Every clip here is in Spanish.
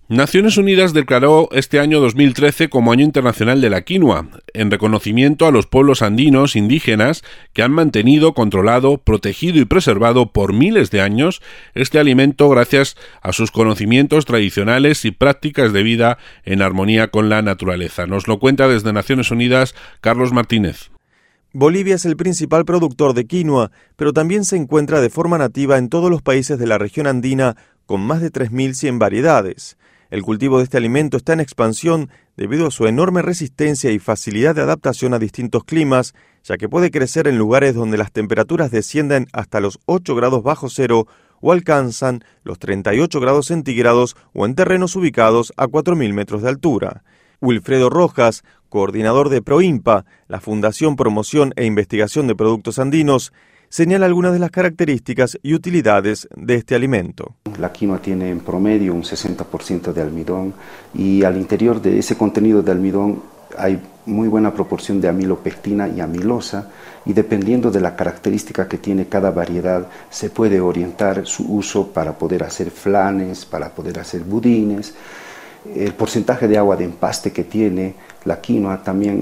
Naciones Unidas declaró este año 2013 como Año Internacional de la Quinoa, en reconocimiento a los pueblos andinos indígenas que han mantenido, controlado, protegido y preservado por miles de años este alimento gracias a sus conocimientos tradicionales y prácticas de vida en armonía con la naturaleza. Nos lo cuenta desde Naciones Unidas Carlos Martínez. Bolivia es el principal productor de quinoa, pero también se encuentra de forma nativa en todos los países de la región andina con más de 3.100 variedades. El cultivo de este alimento está en expansión debido a su enorme resistencia y facilidad de adaptación a distintos climas, ya que puede crecer en lugares donde las temperaturas descienden hasta los 8 grados bajo cero o alcanzan los 38 grados centígrados o en terrenos ubicados a 4.000 metros de altura. Wilfredo Rojas, coordinador de PROINPA, la Fundación Promoción e Investigación de Productos Andinos, señala algunas de las características y utilidades de este alimento. La quinoa tiene en promedio un 60% de almidón y al interior de ese contenido de almidón hay muy buena proporción de amilopectina y amilosa, y dependiendo de la característica que tiene cada variedad se puede orientar su uso para poder hacer flanes, para poder hacer budines. El porcentaje de agua de empaste que tiene la quinoa también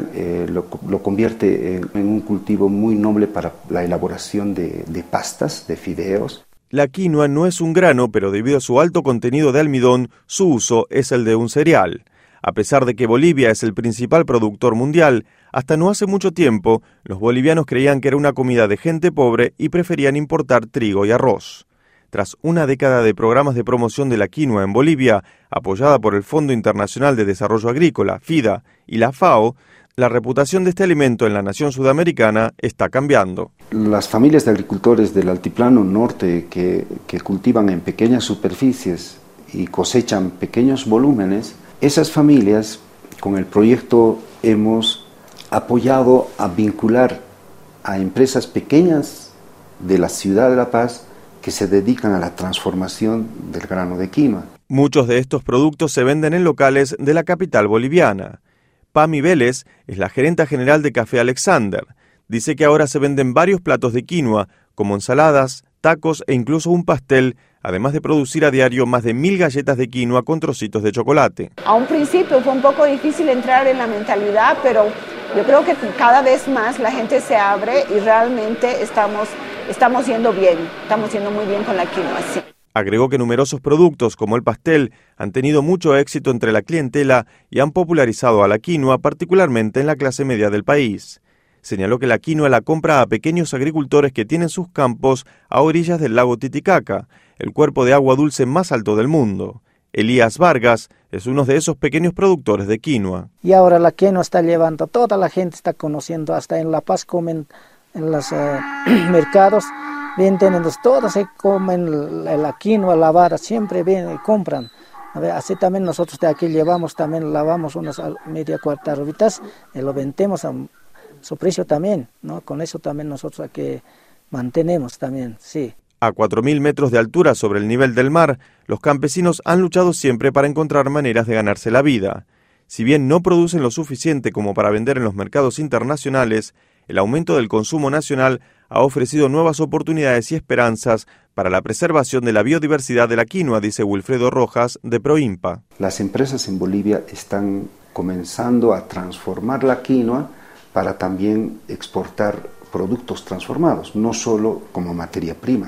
lo convierte en un cultivo muy noble para la elaboración de pastas, de fideos. La quinoa no es un grano, pero debido a su alto contenido de almidón, su uso es el de un cereal. A pesar de que Bolivia es el principal productor mundial, hasta no hace mucho tiempo, los bolivianos creían que era una comida de gente pobre y preferían importar trigo y arroz. Tras una década de programas de promoción de la quinoa en Bolivia, apoyada por el Fondo Internacional de Desarrollo Agrícola, FIDA, y la FAO, la reputación de este alimento en la nación sudamericana está cambiando. Las familias de agricultores del altiplano norte que cultivan en pequeñas superficies y cosechan pequeños volúmenes, esas familias, con el proyecto hemos apoyado a vincular a empresas pequeñas de la ciudad de La Paz que se dedican a la transformación del grano de quinoa. Muchos de estos productos se venden en locales de la capital boliviana. Pami Vélez es la gerenta general de Café Alexander. Dice que ahora se venden varios platos de quinoa, como ensaladas, tacos e incluso un pastel, además de producir a diario más de 1.000 galletas de quinoa con trocitos de chocolate. A un principio fue un poco difícil entrar en la mentalidad, pero yo creo que cada vez más la gente se abre y realmente estamos yendo bien, estamos yendo muy bien con la quinoa, sí. Agregó que numerosos productos, como el pastel, han tenido mucho éxito entre la clientela y han popularizado a la quinoa, particularmente en la clase media del país. Señaló que la quinoa la compra a pequeños agricultores que tienen sus campos a orillas del lago Titicaca, el cuerpo de agua dulce más alto del mundo. Elías Vargas es uno de esos pequeños productores de quinoa. Y ahora la quinoa está llevando, toda la gente está conociendo, hasta en La Paz comen en los mercados, venden, todos se comen la quinoa lavada, siempre ven, compran. Así también nosotros de aquí llevamos, también lavamos unas media cuarta rubitas y lo vendemos a su precio también, ¿no? Con eso también nosotros aquí mantenemos también, sí. A 4.000 metros de altura sobre el nivel del mar, los campesinos han luchado siempre para encontrar maneras de ganarse la vida. Si bien no producen lo suficiente como para vender en los mercados internacionales, el aumento del consumo nacional ha ofrecido nuevas oportunidades y esperanzas para la preservación de la biodiversidad de la quinoa, dice Wilfredo Rojas, de PROINPA. Las empresas en Bolivia están comenzando a transformar la quinoa para también exportar productos transformados, no solo como materia prima.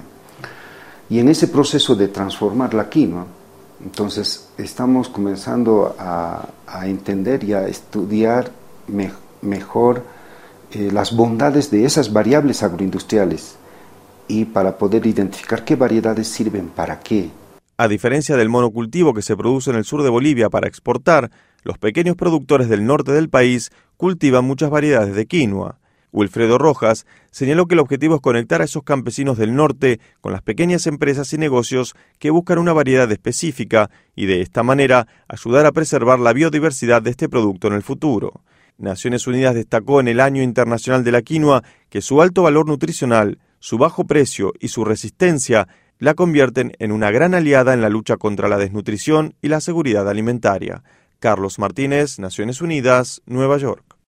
Y en ese proceso de transformar la quinoa, entonces estamos comenzando a entender y a estudiar mejor las bondades de esas variables agroindustriales y para poder identificar qué variedades sirven para qué. A diferencia del monocultivo que se produce en el sur de Bolivia para exportar, los pequeños productores del norte del país cultivan muchas variedades de quinoa. Wilfredo Rojas señaló que el objetivo es conectar a esos campesinos del norte con las pequeñas empresas y negocios que buscan una variedad específica y de esta manera ayudar a preservar la biodiversidad de este producto en el futuro. Naciones Unidas destacó en el Año Internacional de la Quinoa que su alto valor nutricional, su bajo precio y su resistencia la convierten en una gran aliada en la lucha contra la desnutrición y la seguridad alimentaria. Carlos Martínez, Naciones Unidas, Nueva York.